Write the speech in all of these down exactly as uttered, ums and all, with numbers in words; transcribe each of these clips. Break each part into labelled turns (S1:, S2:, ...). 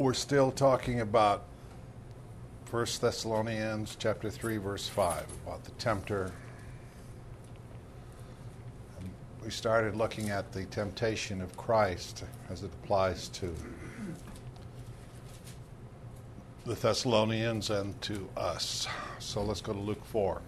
S1: We're still talking about First Thessalonians chapter three, verse five, about the tempter. And we started looking at the temptation of Christ as it applies to the Thessalonians and to us. So let's go to Luke four.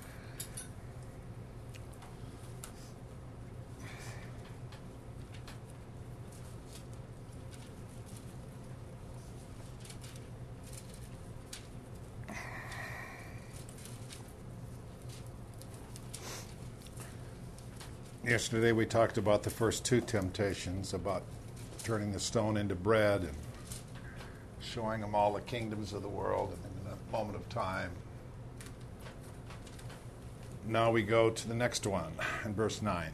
S1: Yesterday we talked about the first two temptations, about turning the stone into bread and showing them all the kingdoms of the world in a moment of time. Now we go to the next one in verse nine.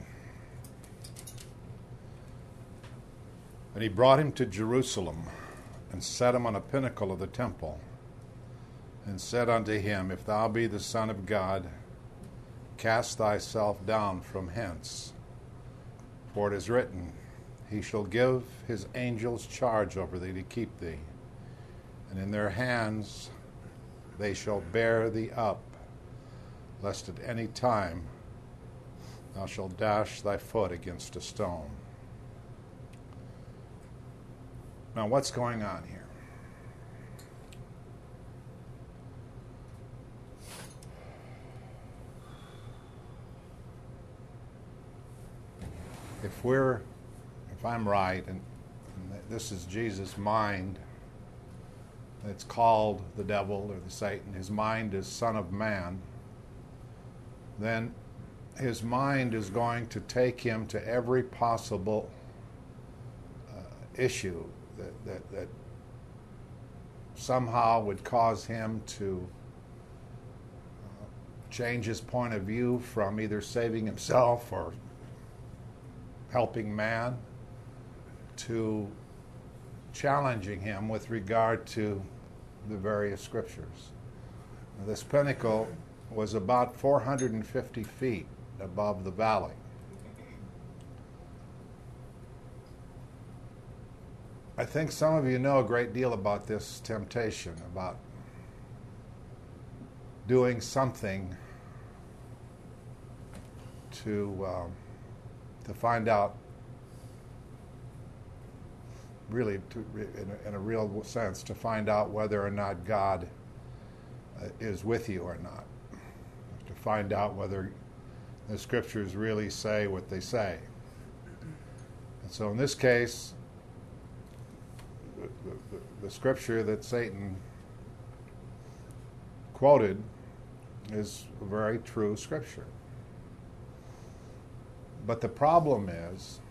S1: And he brought him to Jerusalem and set him on a pinnacle of the temple and said unto him, If thou be the Son of God, cast thyself down from hence. For it is written, He shall give his angels charge over thee to keep thee, and in their hands they shall bear thee up, lest at any time thou shalt dash thy foot against a stone. Now what's going on here? If we're, if I'm right, and, and this is Jesus' mind, it's called the devil or the Satan, his mind is Son of Man, then his mind is going to take him to every possible uh, issue that, that, that somehow would cause him to uh, change his point of view from either saving himself or helping man, to challenging him with regard to the various scriptures. Now, this pinnacle was about four hundred fifty feet above the valley. I think some of you know a great deal about this temptation, about doing something to um, to find out, really, to, in, a, in a real sense, to find out whether or not God uh, is with you or not. To find out whether the scriptures really say what they say. And so in this case, the, the, the scripture that Satan quoted is a very true scripture. But the problem is,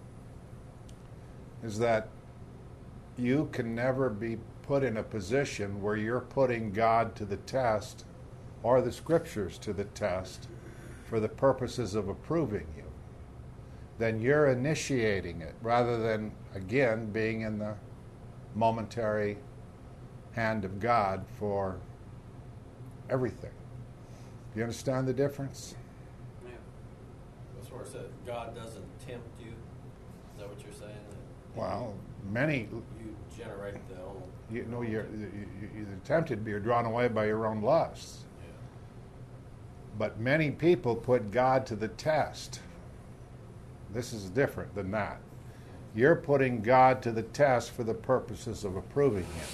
S1: is that you can never be put in a position where you're putting God to the test or the scriptures to the test for the purposes of approving you. Then you're initiating it rather than, again, being in the momentary hand of God for everything. Do you understand the difference?
S2: Where it says God doesn't tempt you. Is that what you're saying? That
S1: well, many
S2: you generate the own.
S1: You know, you're, you, you're tempted, but you're drawn away by your own lusts.
S2: Yeah.
S1: But many people put God to the test. This is different than that. You're putting God to the test for the purposes of approving Him.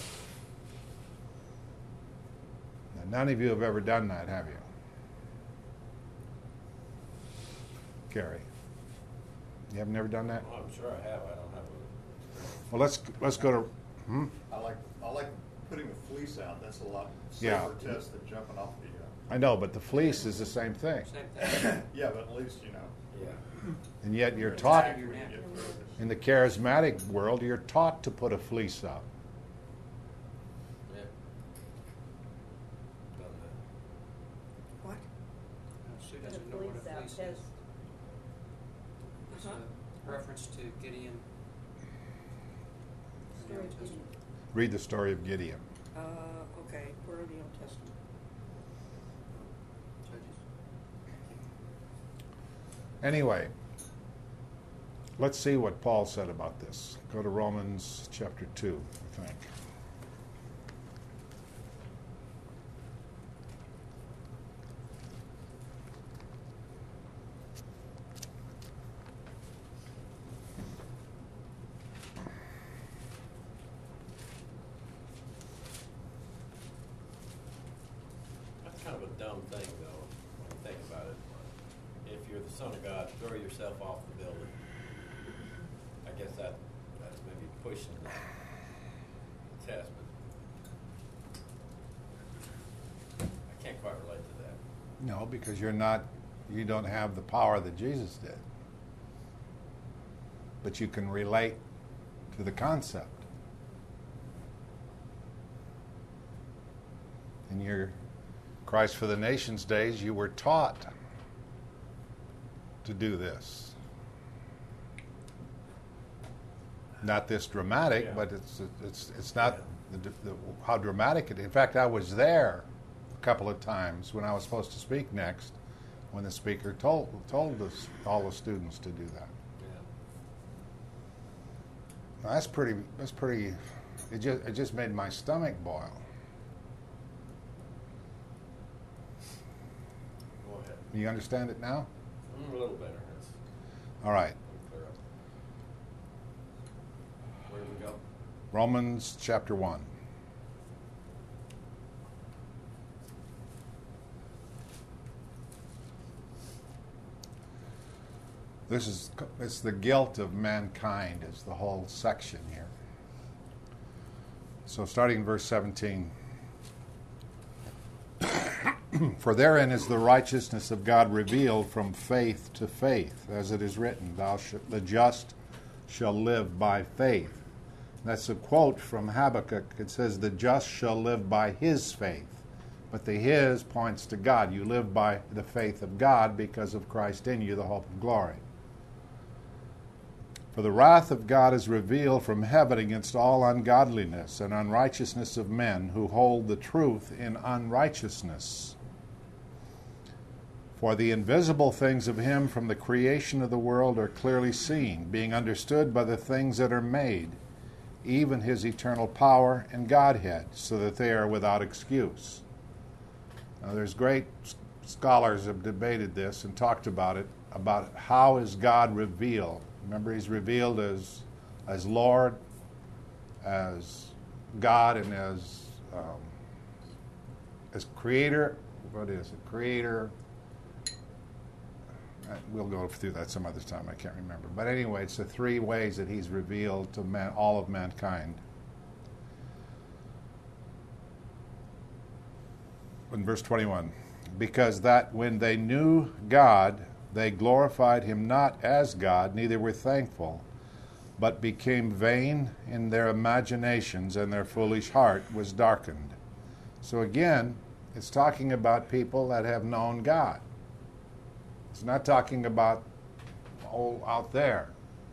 S1: Now, none of you have ever done that, have you? Gary, you have never done that?
S2: Well, I'm sure I have. I don't have a...
S1: Well, let's let's go to. Hmm?
S3: I like I like putting the fleece out. That's a lot safer
S1: Yeah.
S3: test than jumping off the. Uh,
S1: I know, but the fleece is the same thing.
S4: Same thing.
S3: yeah, but at least you know.
S2: Yeah.
S1: And yet you're taught,
S4: Your neck.
S1: in the charismatic world, you're taught to put a fleece out.
S2: Yeah. Done that.
S5: What?
S4: Sue
S5: The
S4: doesn't know what
S5: police
S4: a
S5: out
S4: fleece
S5: says,
S4: is. It's
S5: Uh-huh.
S4: a reference to Gideon. in the
S5: story
S4: Old
S5: of Gideon.
S4: Testament.
S1: Read the story of Gideon.
S5: Uh, okay, where in the Old Testament?
S4: Judges.
S1: Anyway, let's see what Paul said about this. Go to Romans chapter two, I think.
S2: dumb thing, though, when you think about it. If you're the Son of God, throw yourself off the building. I guess that that's maybe pushing the test, but I can't quite relate to that.
S1: No, because you're not, you don't have the power that Jesus did. But you can relate to the concept. In your Christ for the Nations days, you were taught to do this. Not this dramatic,
S2: Yeah.
S1: but it's it's it's not the, the, how dramatic it is. In fact, I was there a couple of times when I was supposed to speak next, when the speaker told told us all the students to do that.
S2: Yeah.
S1: Now, that's pretty. That's pretty. It just it just made my stomach boil.
S2: Go ahead.
S1: You understand it now?
S2: Mm, a little better. That's
S1: All right.
S2: clear up. Where do we go?
S1: Romans chapter one. This is it's the guilt of mankind is the whole section here. So starting in verse seventeen. For therein is the righteousness of God revealed from faith to faith, as it is written, Thou sh- the just shall live by faith. That's a quote from Habakkuk. It says, the just shall live by his faith. But the his points to God. You live by the faith of God because of Christ in you, the hope of glory. For the wrath of God is revealed from heaven against all ungodliness and unrighteousness of men who hold the truth in unrighteousness. For the invisible things of him from the creation of the world are clearly seen, being understood by the things that are made, even his eternal power and Godhead, so that they are without excuse. Now, there's great scholars have debated this and talked about it, about how is God revealed. Remember, he's revealed as as Lord, as God, and as um, as Creator. What is it? Creator. We'll go through that some other time. I can't remember. But anyway, it's the three ways that he's revealed to man, all of mankind. In verse twenty-one, because that when they knew God, they glorified him not as God, neither were thankful, but became vain in their imaginations, and their foolish heart was darkened. So again, it's talking about people that have known God. It's not talking about all out there.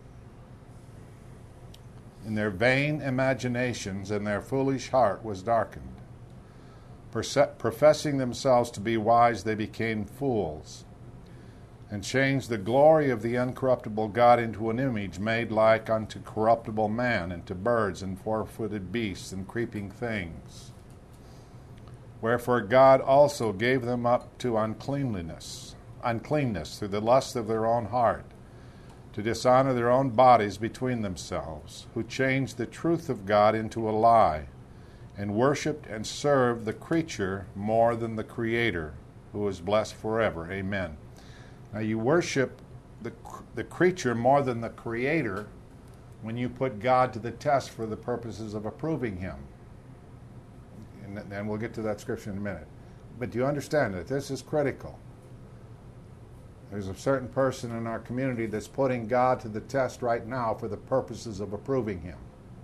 S1: In their vain imaginations, and their foolish heart was darkened. Perse- professing themselves to be wise, they became fools, and changed the glory of the uncorruptible God into an image made like unto corruptible man, and to birds, and four-footed beasts, and creeping things. Wherefore God also gave them up to uncleanliness, uncleanness through the lust of their own heart, to dishonor their own bodies between themselves, who changed the truth of God into a lie, and worshipped and served the creature more than the Creator, who is blessed forever. Amen. Now you worship the, the creature more than the Creator when you put God to the test for the purposes of approving him. And, and we'll get to that scripture in a minute. But do you understand that this is critical? There's a certain person in our community that's putting God to the test right now for the purposes of approving him.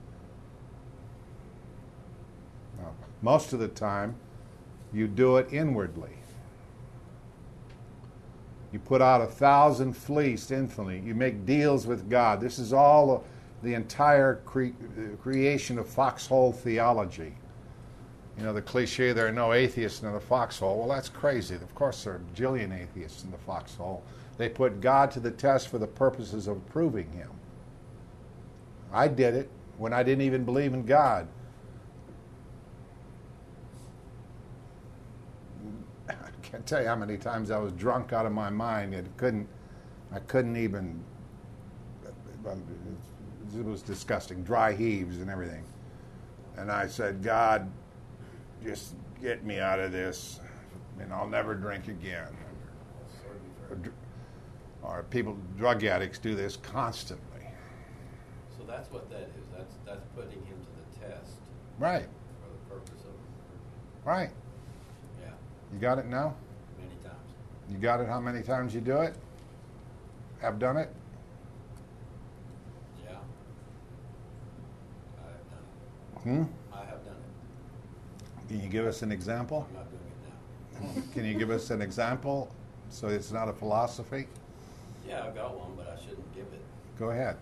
S1: Now, most of the time, you do it inwardly. You put out a thousand fleeced instantly. You make deals with God. This is all the entire cre- creation of foxhole theology. You know, the cliche, there are no atheists in the foxhole. Well, that's crazy. Of course, there are a jillion atheists in the foxhole. They put God to the test for the purposes of proving him. I did it when I didn't even believe in God. I can't tell you how many times I was drunk out of my mind and couldn't, I couldn't even, it was disgusting, dry heaves and everything. And I said, God, just get me out of this. and I'll never drink again.
S2: Or be
S1: Or,
S2: fair.
S1: dr- or people, drug addicts do this constantly.
S2: So that's what that is. That's that's putting him to the test
S1: Right,
S2: for the purpose of,
S1: right.
S2: yeah,
S1: You got it now?
S2: many times.
S1: You got it how many times you do it? Have done it?
S2: Yeah. I have done it.
S1: Hmm?
S2: I have done it.
S1: Can you give us an example?
S2: I'm not doing it now.
S1: Can you give us an example so it's not a philosophy?
S2: Yeah, I've got one, but I shouldn't give it.
S1: Go ahead.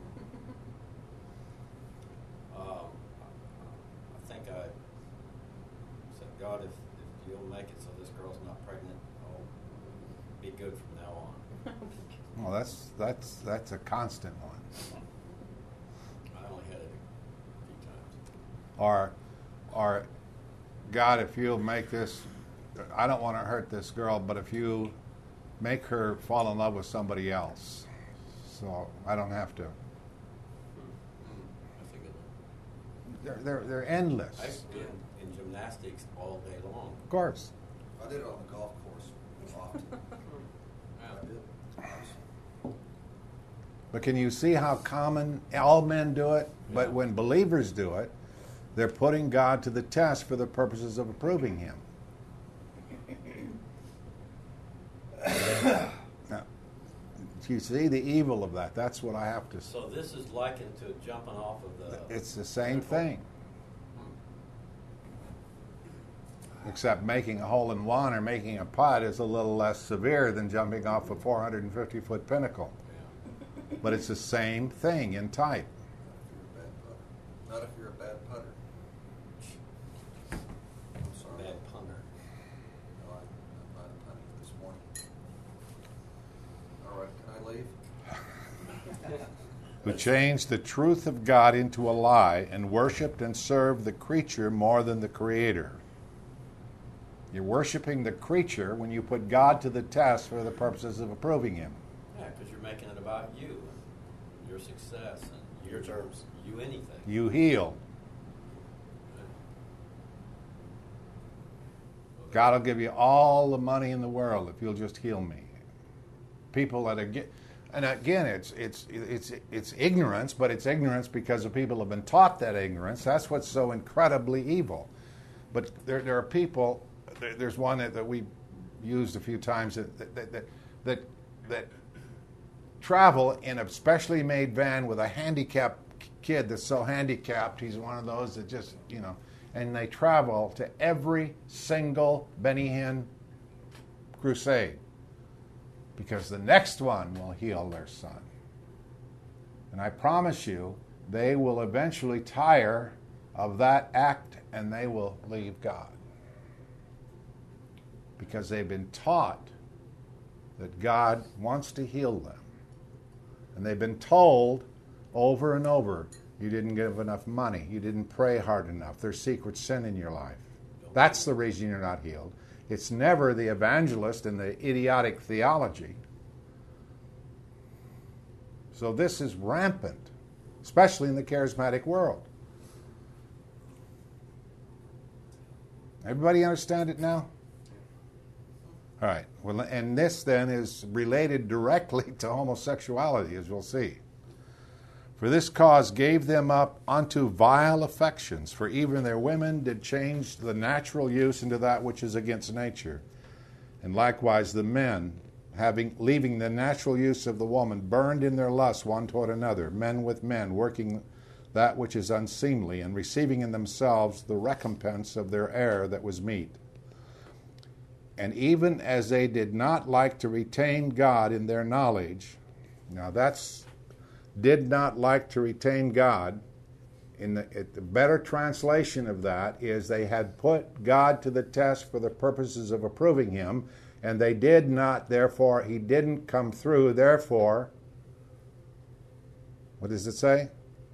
S2: Um, I think I said, God, if, if you'll make it so this girl's not pregnant, I'll be good from now on.
S1: Well, that's that's that's a constant one.
S2: I only had it a few times.
S1: Or, or, God, if you'll make this, I don't want to hurt this girl, but if you make her fall in love with somebody else, so I don't have to.
S2: Mm, That's a good one.
S1: They're they're they're endless.
S2: I used to do it in, in gymnastics all day long.
S1: Of course.
S3: I did it on the golf course often.
S2: Yeah.
S3: I did.
S1: But can you see how common all men do it? But
S2: Yeah.
S1: when believers do it, they're putting God to the test for the purposes of approving Him. Now, do you see the evil of that? That's what I have to say.
S2: So this is likened to jumping off of the.
S1: It's the same thing, except making a hole in one or making a putt is a little less severe than jumping off a four hundred fifty foot pinnacle.
S2: Yeah.
S1: But it's the same thing in type.
S3: Not if you're a bad putter. I'm sorry.
S2: Bad punter.
S3: No, I, I'm not a punter this morning. All right, can I leave?
S1: Who changed the truth of God into a lie and worshipped and served the creature more than the Creator. You're worshiping the creature when you put God to the test for the purposes of approving Him.
S2: Yeah, because you're making it about you and your success and your terms, you anything.
S1: You heal. God will give you all the money in the world if you'll just heal me. People that are get, and again, it's it's it's it's ignorance, but it's ignorance because the people have been taught that ignorance. That's what's so incredibly evil. But there there are people. There, there's one that, that we used a few times that that that that, that travel in a specially made van with a handicapped kid that's so handicapped he's one of those that just you know, and they travel to every single Benny Hinn crusade. Because the next one will heal their son. And I promise you, they will eventually tire of that act and they will leave God. Because they've been taught that God wants to heal them. And they've been told over and over, you didn't give enough money, you didn't pray hard enough, there's secret sin in your life. That's the reason you're not healed. It's never the evangelist and the idiotic theology. So this is rampant, especially in the charismatic world. Everybody understand it now? All right. Well, and this then is related directly to homosexuality, as we'll see. For this cause gave them up unto vile affections, for even their women did change the natural use into that which is against nature. And likewise the men, having leaving the natural use of the woman, burned in their lust one toward another, men with men, working that which is unseemly, and receiving in themselves the recompense of their error that was meet. And even as they did not like to retain God in their knowledge, now that's did not like to retain God. In the, it, the better translation of that is they had put God to the test for the purposes of approving Him, and they did not, therefore, He didn't come through, therefore, what does it say?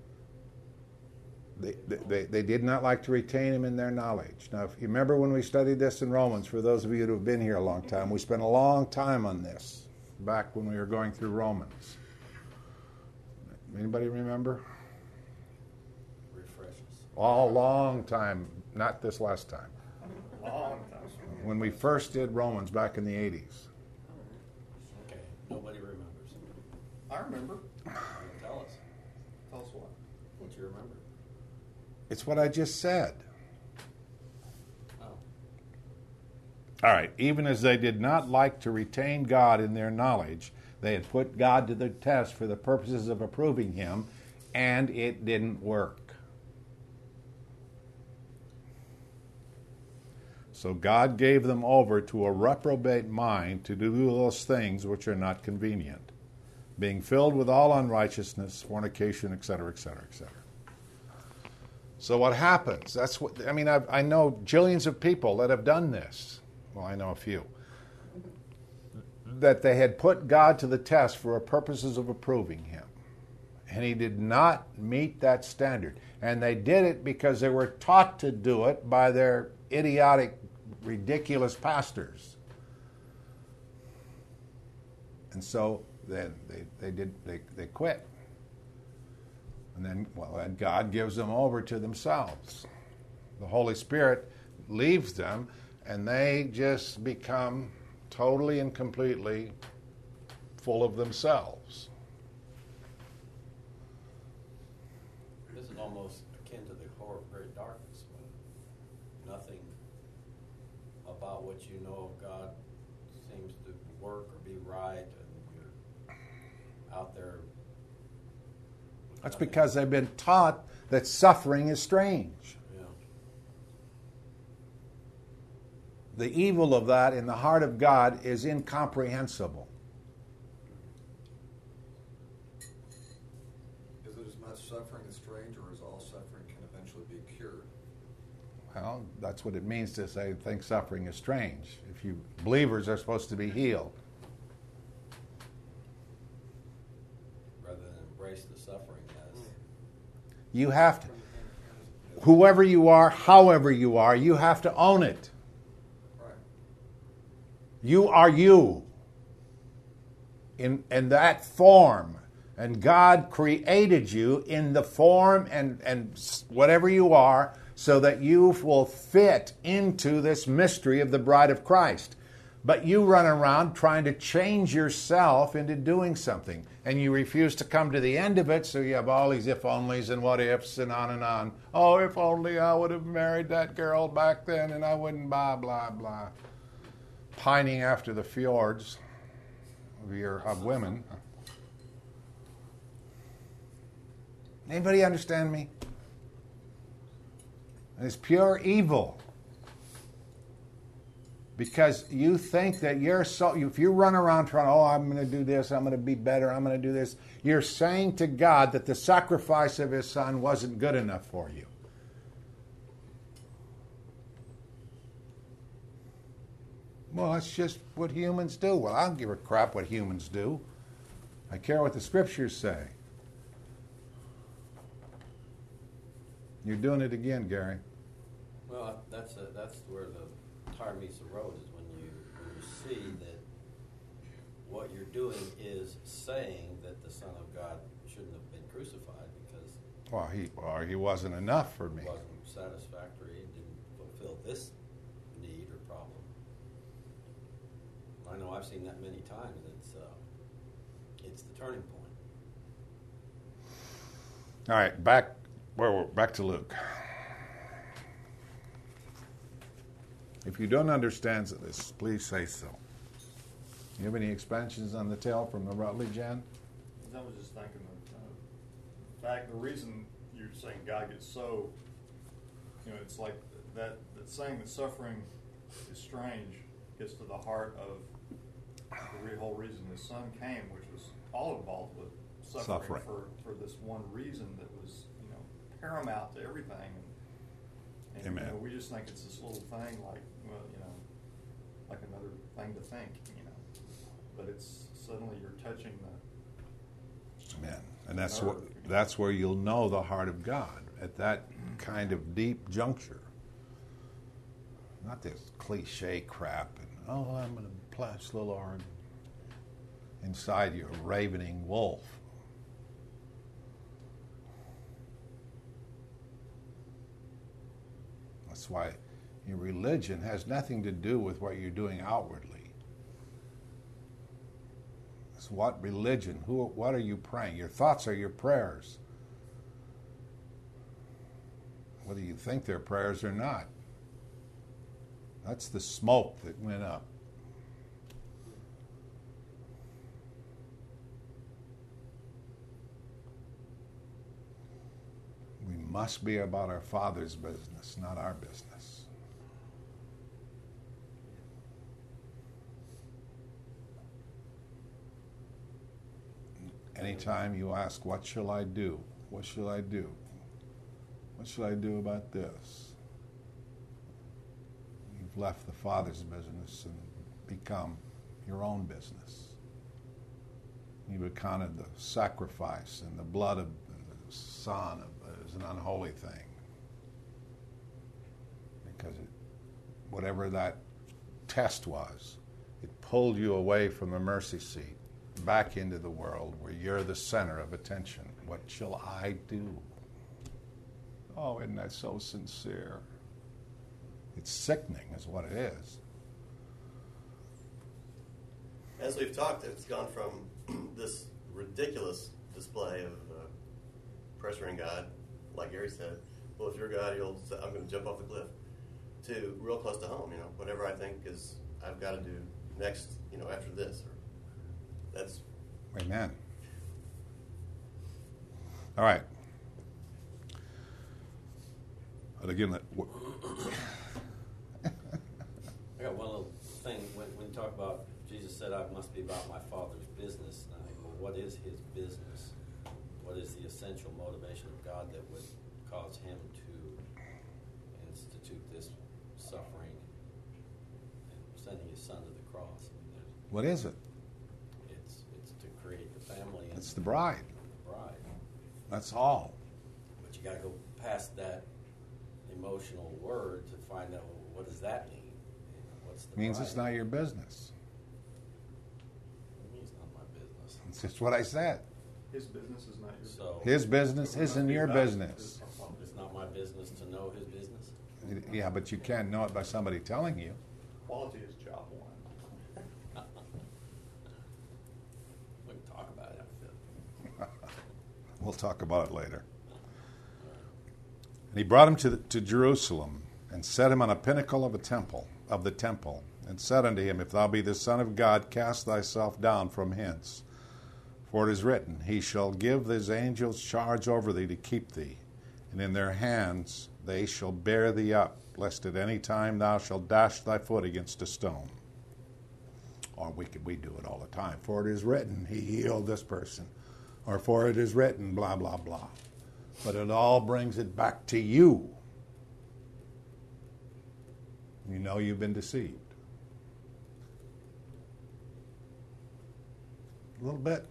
S1: They, they, they did not like to retain Him in their knowledge. Now, if you remember when we studied this in Romans, for those of you who have been here a long time, we spent a long time on this, back when we were going through Romans. Anybody remember?
S2: Refreshes.
S1: All long time, not this last time.
S3: Long time.
S1: when we first did Romans back in the eighties.
S2: Okay, nobody remembers.
S3: I remember.
S2: Tell us.
S3: Tell us what.
S2: What you remember?
S1: It's what I just said.
S2: Oh.
S1: All right, even as they did not like to retain God in their knowledge, they had put God to the test for the purposes of approving him, and it didn't work. So God gave them over to a reprobate mind to do those things which are not convenient, being filled with all unrighteousness, fornication, et cetera, et cetera, et cetera. So what happens? That's what I mean. I've, I know jillions of people that have done this. Well, I know a few. That they had put God to the test for purposes of approving him. And he did not meet that standard. And they did it because they were taught to do it by their idiotic, ridiculous pastors. And so then they, they did they, they quit. And then well then God gives them over to themselves. The Holy Spirit leaves them and they just become totally and completely full of themselves.
S2: This is almost akin to the horror of great darkness, when nothing about what you know of God seems to work or be right, and you're out there. with
S1: That's
S2: nothing.
S1: because they've been taught that suffering is strange.
S2: Yeah.
S1: The evil of that in the heart of God is incomprehensible.
S3: Is it as much suffering as strange, or is all suffering can eventually be cured?
S1: Well, that's what it means to say think suffering is strange. If you believers are supposed to be healed.
S2: Rather than embrace the suffering as
S1: You have to, whoever you are, however you are, you have to own it.
S3: Right.
S1: You are you in, in that form. And God created you in the form and, and whatever you are so that you will fit into this mystery of the bride of Christ. But you run around trying to change yourself into doing something. And you refuse to come to the end of it, so you have all these if-onlys and what-ifs and on and on. Oh, if only I would have married that girl back then and I wouldn't blah, blah, blah. Pining after the fjords of, your, of women. Anybody understand me? And it's pure evil. Because you think that you're so, if you run around trying, oh, I'm going to do this, I'm going to be better, I'm going to do this, you're saying to God that the sacrifice of his son wasn't good enough for you. Well, that's just what humans do. Well, I don't give a crap what humans do. I care what the scriptures say. You're doing it again, Gary.
S2: well, that's a, that's where the tire meets the road, is when you when you see that what you're doing is saying that the Son of God shouldn't have been crucified because
S1: Well, he or he wasn't enough for me.
S2: it wasn't satisfactory and didn't fulfill this need or problem. I know I've seen that many times. It's uh, it's the turning point.
S1: All right, back where we're back to Luke. If you don't understand this, please say so. You have any expansions on the tale from the Rutledge end?
S3: I was just thinking of, uh, in fact, the reason you're saying God gets so, you know, it's like that, that saying that suffering is strange gets to the heart of the re- whole reason his son came, which was all involved with suffering,
S1: Suffering.
S3: for, for this one reason that was, you know, paramount to everything. And, and
S1: Amen.
S3: you know, we just think it's this little thing like, well, you know, like another thing to think, you know. But it's suddenly you're touching the
S1: Amen. And that's what that's where you'll know the heart of God, at that kind of deep juncture. Not this cliche crap and oh, I'm going to place little Lord inside you, a ravening wolf. That's why Your religion has nothing to do with what you're doing outwardly. It's what religion, who, what are you praying? Your thoughts are your prayers. Whether you think they're prayers or not. That's the smoke that went up. We must be about our Father's business, not our business. Anytime you ask, what shall I do? What shall I do? What shall I do about this? You've left the Father's business and become your own business. You've accounted the sacrifice and the blood of the Son as an unholy thing. Because it, whatever that test was, it pulled you away from the mercy seat, back into the world where you're the center of attention. What shall I do? Oh, isn't that so sincere? It's sickening is what it is.
S6: As we've talked, it's gone from this ridiculous display of uh, pressuring God, like Gary said, well, if you're God, you'll say, I'm going to jump off the cliff, to real close to home, you know, whatever I think is I've got to do next, you know, after this. Or, that's...
S1: Amen. All right. But again, let,
S2: I got one little thing. When, when you talk about, Jesus said, I must be about my Father's business. And I think, well, what is his business? What is the essential motivation of God that would cause him to institute this suffering and sending his son to the cross? I mean, there's,
S1: what is it?
S2: it's it's to create the family. And
S1: It's the bride.
S2: The bride.
S1: That's all.
S2: But you got to go past that emotional word to find out, well, what does that mean? You know, what's the
S1: Means
S2: bride?
S1: it's not your business.
S2: It means not my business.
S1: It's just what I said.
S3: His business is not your
S2: So
S1: His business
S3: It must
S1: isn't
S3: be
S1: your
S3: about
S1: business.
S3: his-
S2: it's not my business to know his business.
S1: Yeah, but you can't know it by somebody telling you.
S3: Quality is job one.
S2: We can talk about it. I feel.
S1: We'll talk about it later. And he brought him to, the, to Jerusalem and set him on a pinnacle of a temple, of the temple, and said unto him, If thou be the Son of God, cast thyself down from hence. For it is written, He shall give his angels charge over thee to keep thee, and in their hands they shall bear thee up, lest at any time thou shalt dash thy foot against a stone. Or we could we do it all the time. For it is written, He healed this person. Or for it is written, blah, blah, blah. But it all brings it back to you. You know you've been deceived. A little bit.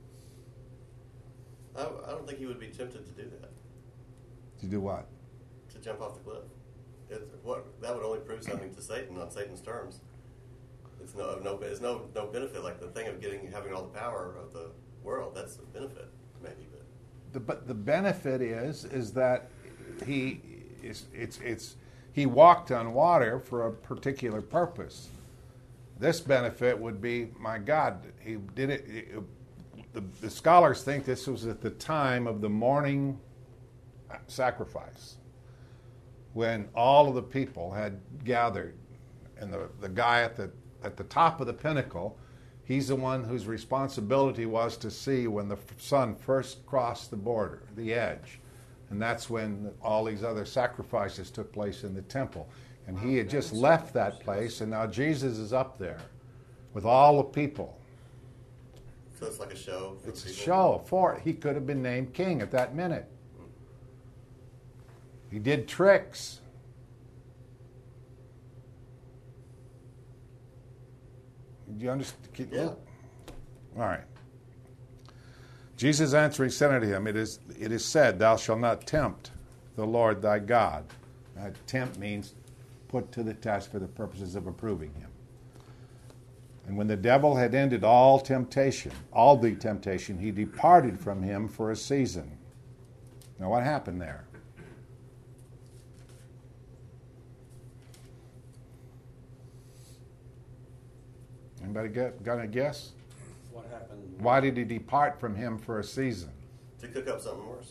S6: I, I don't think he would be tempted to do that,
S1: To do what?
S6: to jump off the cliff. It's, what, that would only prove something to Satan on Satan's terms. It's no, no, it's no, no benefit. Like the thing of getting, having all the power of the world, that's a benefit, maybe. But
S1: The, but the benefit is is that he is it's it's he walked on water for a particular purpose. This benefit would be, my God, he did it. it the, the scholars think this was at the time of the morning sacrifice, when all of the people had gathered, and the, the guy at the at the top of the pinnacle, he's the one whose responsibility was to see when the son first crossed the border, the edge. And that's when all these other sacrifices took place in the temple. And he had just left that place, and now Jesus is up there with all the people.
S6: so it's like a show. For
S1: It's a
S6: people.
S1: show for he could have been named king at that minute. He did tricks. Do you understand?
S6: Yeah.
S1: All right. Jesus answering said unto him, It is it is said, Thou shalt not tempt the Lord thy God. Now, tempt means put to the test for the purposes of approving him. And when the devil had ended all temptation, all the temptation, he departed from him for a season. Now what happened there? Anybody get, got a guess?
S2: What happened?
S1: Why did he depart from him for a season?
S6: To cook up something worse.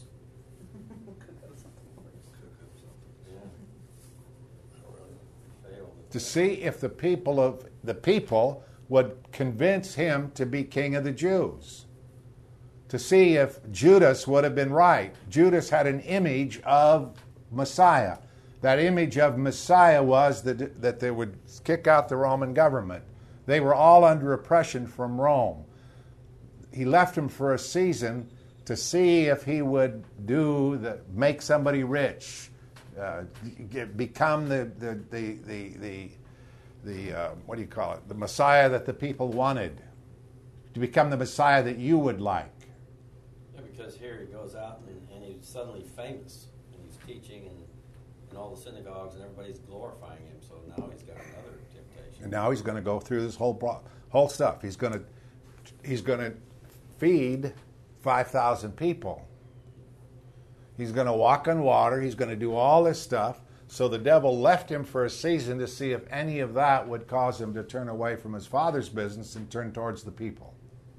S2: Yeah. I don't really fail.
S1: To see if the people of the people would convince him to be king of the Jews. To see if Judas would have been right. Judas had an image of Messiah. That image of Messiah was that, that they would kick out the Roman government. They were all under oppression from Rome. He left him for a season to see if he would do the make somebody rich, uh, get, become the the the the the, the uh, what do you call it? The Messiah that the people wanted, to become the Messiah that you would like.
S2: Yeah, because here he goes out and, and he's suddenly famous, and he's teaching in, in all the synagogues, and everybody's glorifying him. So now he's got another temptation.
S1: And now he's going to go through this whole bro- whole stuff. He's going to he's going to feed five thousand people. He's going to walk on water. He's going to do all this stuff. So the devil left him for a season to see if any of that would cause him to turn away from his father's business and turn towards the people.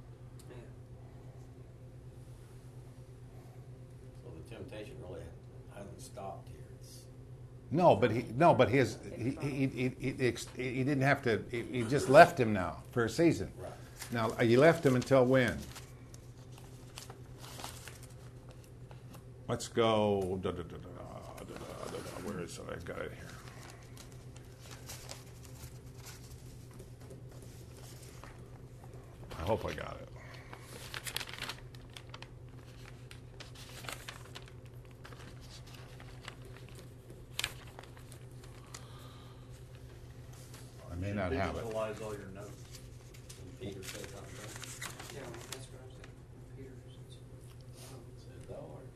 S2: So the temptation really hasn't stopped here. It's,
S1: No, but he no, but his he he he, he, he, he didn't have to. He, he just left him now for a season.
S2: right.
S1: Now you left him until when? Let's go. Da, da, da, da, da, da, da, da. Where is it? I've got it here. I hope I got it. I may not have it.
S3: Digitalize all your notes.
S2: And Peter said something.
S4: Yeah, that's what I was thinking. Peter says, um,
S2: Said, "Thou art."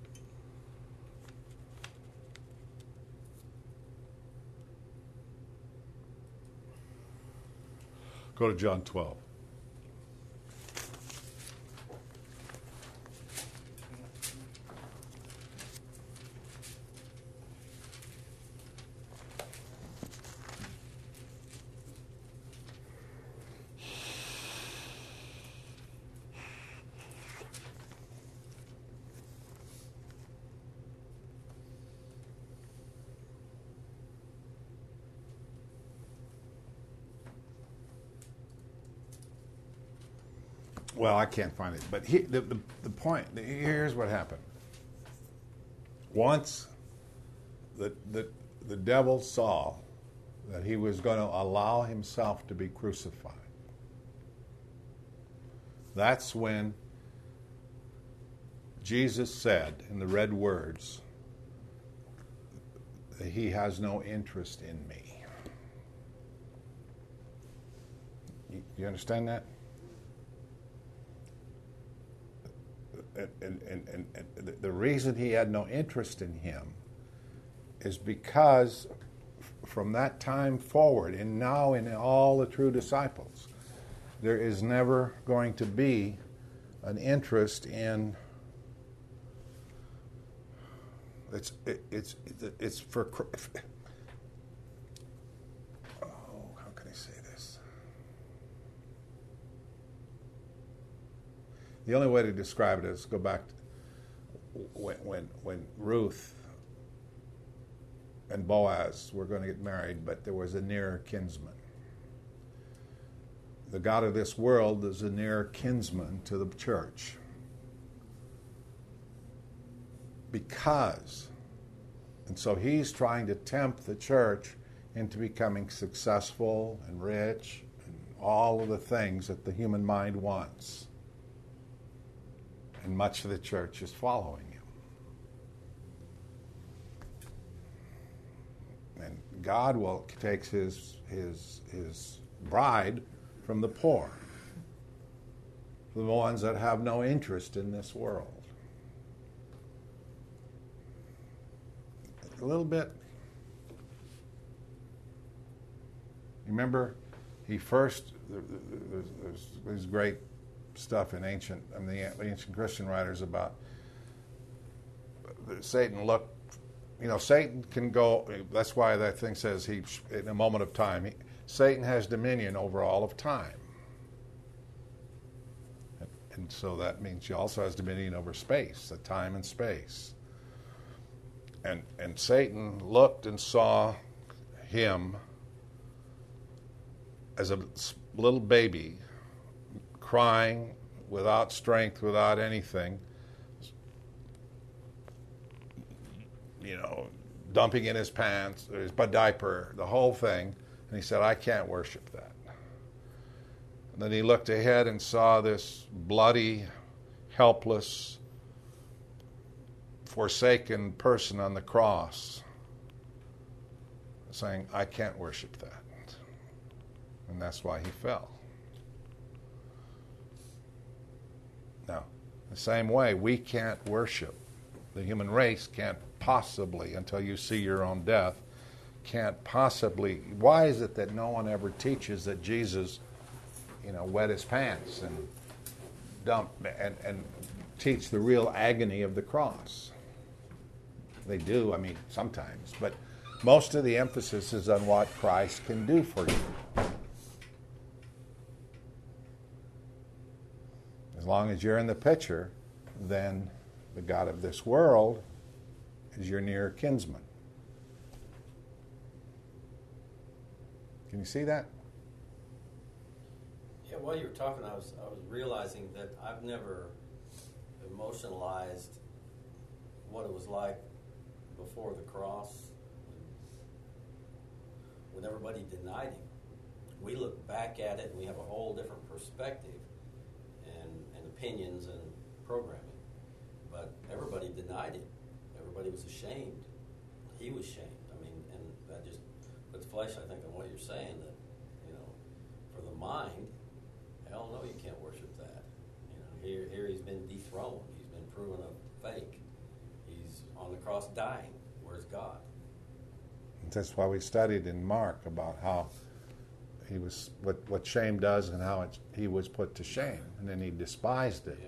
S1: Go to John twelve. Well, I can't find it, but he, the, the the point here's what happened. Once the the the devil saw that he was going to allow himself to be crucified, that's when Jesus said in the red words that he has no interest in me. You, you understand that? And, and, and, and the reason he had no interest in him is because from that time forward, and now in all the true disciples, there is never going to be an interest in it's it, it's it's for oh how can I say this? The only way to describe it is go back to when when when Ruth and Boaz were going to get married, but there was a near kinsman. The God of this world is a near kinsman to the church. Because, and so he's trying to tempt the church into becoming successful and rich and all of the things that the human mind wants. And much of the church is following him. And God will takes his his his bride from the poor, from the ones that have no interest in this world. A little bit. Remember, he first there's, there's, there's great stuff in ancient, I mean, the ancient Christian writers about Satan looked, you know, Satan can go, that's why that thing says he, in a moment of time, he, Satan has dominion over all of time. And so that means she also has dominion over space, the time and space. And and Satan looked and saw him as a little baby, crying, without strength, without anything, you know, dumping in his pants, his diaper, the whole thing. And he said, I can't worship that. And then he looked ahead and saw this bloody, helpless, forsaken person on the cross, saying, I can't worship that. And that's why he fell. Now, the same way, we can't worship. The human race can't possibly, until you see your own death, can't possibly. Why is it that no one ever teaches that Jesus, you know, wet his pants and dumped and, and teach the real agony of the cross? They do, I mean, sometimes, but most of the emphasis is on what Christ can do for you. As long as you're in the picture, then the God of this world is your near kinsman. Can you see that?
S2: Yeah, while you were talking, I was I was realizing that I've never emotionalized what it was like before the cross when, when everybody denied him. We look back at it and we have a whole different perspective and, and opinions and programming. But everybody denied him. Everybody was ashamed. He was shamed. I mean, and that just puts flesh, I think, on what you're saying, that, you know, for the mind, hell no, you can't worship that. You know, here, here he's been dethroned. He's been proven a fake. He's on the cross dying. Where's God?
S1: That's why we studied in Mark about how he was, what, what shame does and how it, he was put to shame. And then he despised it.
S2: Yeah.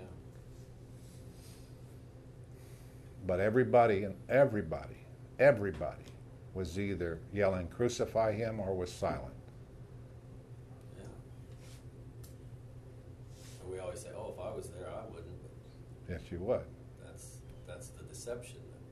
S1: But everybody and everybody, everybody was either yelling, crucify him, or was silent.
S2: Yeah. And we always say, oh, if I was there, I wouldn't. But
S1: Yes, you would.
S2: that's that's the deception.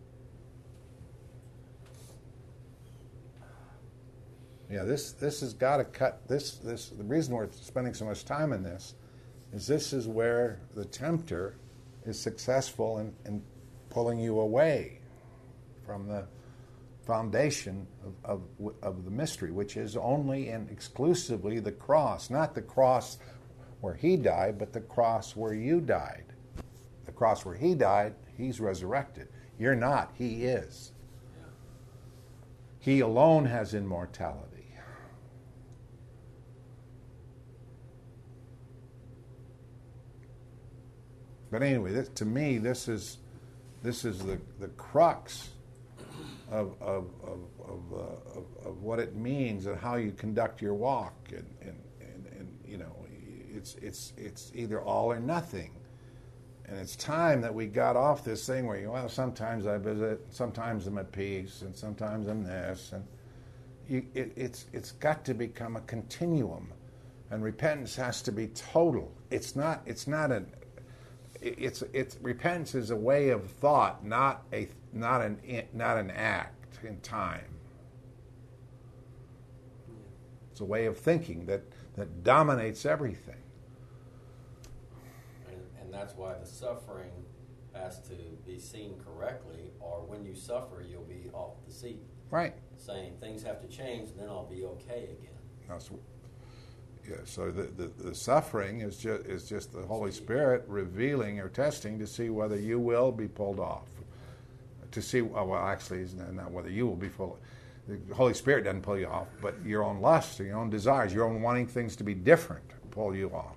S1: Yeah, this this has got to cut. This this the reason we're spending so much time in this is this is where the tempter is successful in, in pulling you away from the foundation of, of of the mystery, which is only and exclusively the cross, not the cross where he died, but the cross where you died. The cross where he died, he's resurrected. You're not, he is.
S2: Yeah.
S1: He alone has immortality. But anyway, this, to me, this is this is the, the crux of of of of, uh, of of what it means and how you conduct your walk, and, and, and, and you know, it's it's it's either all or nothing. And it's time that we got off this thing where, well, sometimes I visit, sometimes I'm at peace, and sometimes I'm this, and you, it, it's it's got to become a continuum, and repentance has to be total. It's not it's not a it's it's repentance is a way of thought, not a not an not an act in time. It's a way of thinking that that dominates everything.
S2: And, and that's why the suffering has to be seen correctly, or when you suffer, you'll be off the seat.
S1: Right.
S2: Saying things have to change, and then I'll be okay again.
S1: That's, yeah. So the, the, the suffering is just is just the Holy Spirit revealing or testing to see whether you will be pulled off. To see, well, actually, it's not whether you will be pulled. The Holy Spirit doesn't pull you off, but your own lust, or your own desires, your own wanting things to be different, pull you off.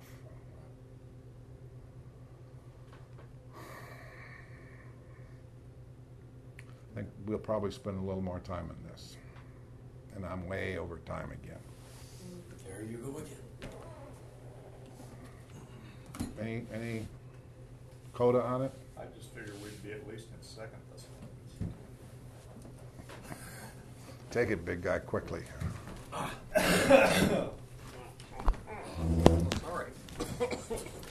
S1: I think we'll probably spend a little more time on this, and I'm way over time again.
S2: There you go again.
S1: Any any coda on it?
S3: I just figured we'd be at least in second this one.
S1: Take it, big guy, quickly.
S3: Sorry.